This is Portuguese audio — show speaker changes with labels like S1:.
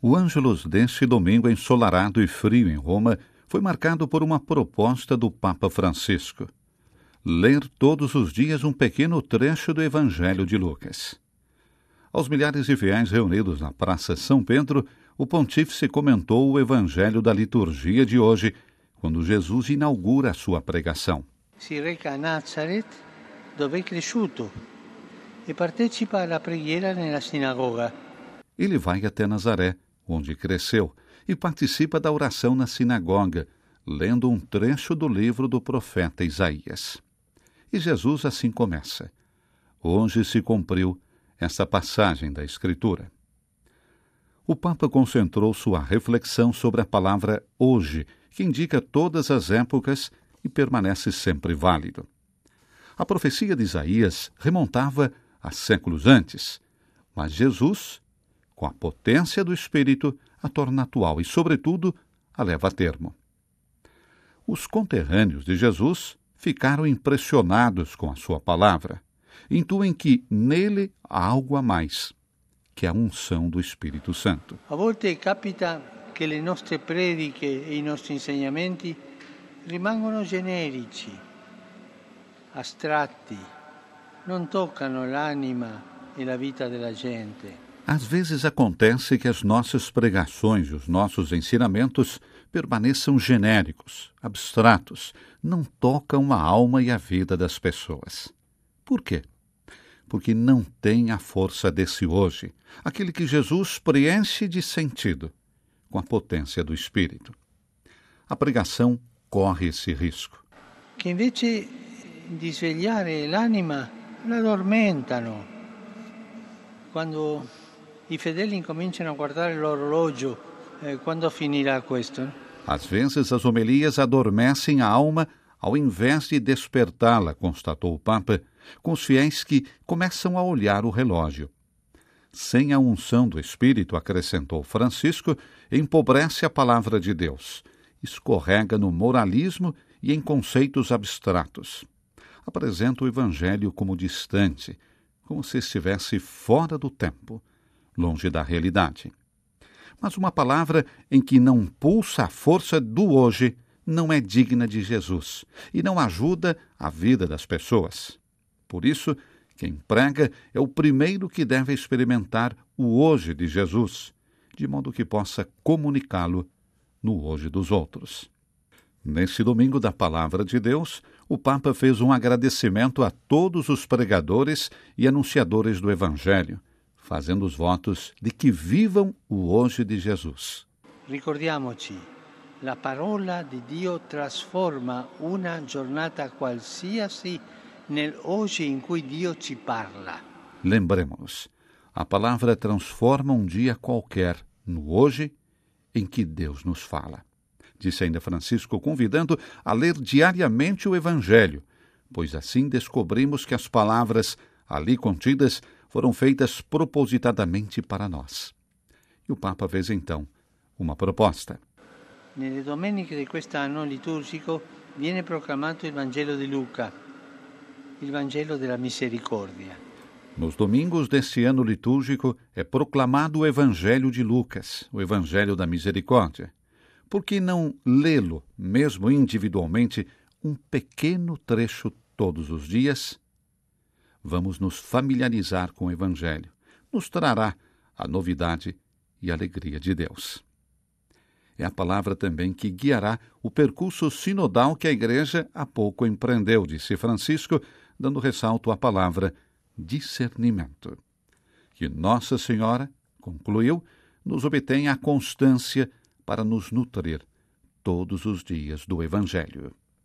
S1: O Ângelus deste domingo ensolarado e frio em Roma foi marcado por uma proposta do Papa Francisco: ler todos os dias um pequeno trecho do Evangelho de Lucas. Aos milhares de fiéis reunidos na Praça São Pedro, o pontífice comentou o Evangelho da liturgia de hoje, quando Jesus inaugura a sua pregação.
S2: Si reca a Nazareth, dove è cresciuto, e partecipa alla preghiera nella sinagoga.
S1: Ele vai até Nazaré, onde cresceu, e participa da oração na sinagoga, lendo um trecho do livro do profeta Isaías. E Jesus assim começa: hoje se cumpriu essa passagem da Escritura. O Papa concentrou sua reflexão sobre a palavra hoje, que indica todas as épocas e permanece sempre válido. A profecia de Isaías remontava a séculos antes, mas Jesus, com a potência do Espírito, a torna atual e, sobretudo, a leva a termo. Os conterrâneos de Jesus ficaram impressionados com a sua palavra. Intuem que nele há algo a mais, que é a unção do Espírito Santo.
S2: A volte capita che le nostre prediche e i nostri insegnamenti rimangono generici, astratti, non toccano l'anima e la vita della gente.
S1: Às vezes acontece que as nossas pregações e os nossos ensinamentos permaneçam genéricos, abstratos, não tocam a alma e a vida das pessoas. Por quê? Porque não tem a força desse hoje, aquele que Jesus preenche de sentido, com a potência do Espírito. A pregação corre esse risco.
S2: Che invece di svegliare l'anima la addormentano. Quando i fedeli incominciano a guardare l'orologio, quando finirà questo?
S1: Às vezes as homilias adormecem a alma ao invés de despertá-la, constatou o Papa, com os fiéis que começam a olhar o relógio. Sem a unção do Espírito, acrescentou Francisco, empobrece a palavra de Deus, escorrega no moralismo e em conceitos abstratos. Apresenta o Evangelho como distante, como se estivesse fora do tempo, longe da realidade. Mas uma palavra em que não pulsa a força do hoje não é digna de Jesus e não ajuda a vida das pessoas. Por isso, quem prega é o primeiro que deve experimentar o hoje de Jesus, de modo que possa comunicá-lo no hoje dos outros. Nesse domingo da Palavra de Deus, o Papa fez um agradecimento a todos os pregadores e anunciadores do Evangelho, fazendo os votos de que vivam o hoje de Jesus.
S2: Ricordiamoci, la parola di Dio trasforma una giornata qualsiasi nel hoje in cui Dio ci parla.
S1: Lembremos-nos, a palavra transforma um dia qualquer no hoje em que Deus nos fala. Disse ainda Francisco, convidando a ler diariamente o Evangelho, pois assim descobrimos que as palavras ali contidas foram feitas propositadamente para nós. E o Papa fez então uma proposta.
S2: Nelle domeniche di quest'anno liturgico viene proclamato il Vangelo di Luca, il Vangelo della Misericordia.
S1: Nos domingos deste ano litúrgico é proclamado o Evangelho de Lucas, o Evangelho da Misericórdia. Por que não lê-lo, mesmo individualmente, um pequeno trecho todos os dias? Vamos nos familiarizar com o Evangelho. Nos trará a novidade e a alegria de Deus. É a palavra também que guiará o percurso sinodal que a Igreja há pouco empreendeu, disse Francisco, dando ressalto à palavra discernimento. Que Nossa Senhora, concluiu, nos obtenha a constância para nos nutrir todos os dias do Evangelho.